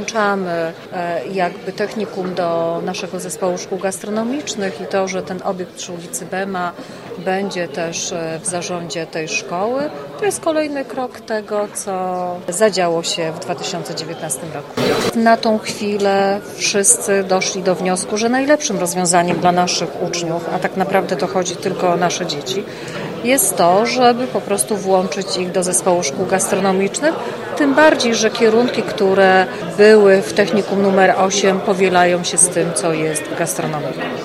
włączamy jakby technikum do naszego zespołu szkół gastronomicznych i to, że ten obiekt przy ulicy Bema będzie też w zarządzie tej szkoły, to jest kolejny krok tego, co zadziało się w 2019 roku. Na tą chwilę wszyscy doszli do wniosku, że najlepszym rozwiązaniem dla naszych uczniów, a tak naprawdę to chodzi tylko o nasze dzieci, jest to, żeby po prostu włączyć ich do zespołu szkół gastronomicznych, tym bardziej, że kierunki, które były w technikum numer 8 powielają się z tym, co jest w gastronomii.